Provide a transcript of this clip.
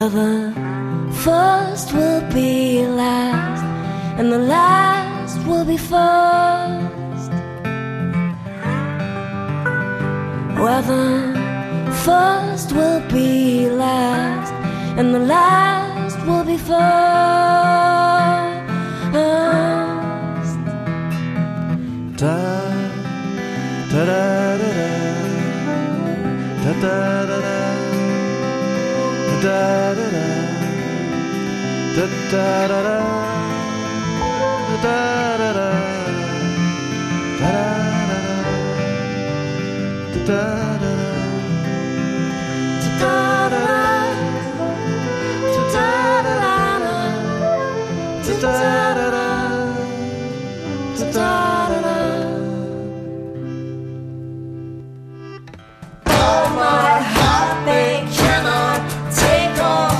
The first will be last, and the last will be first. Well, the first will be last, and the last will be first. Da da da da da da da da. Da da da da da da da da da da da da da da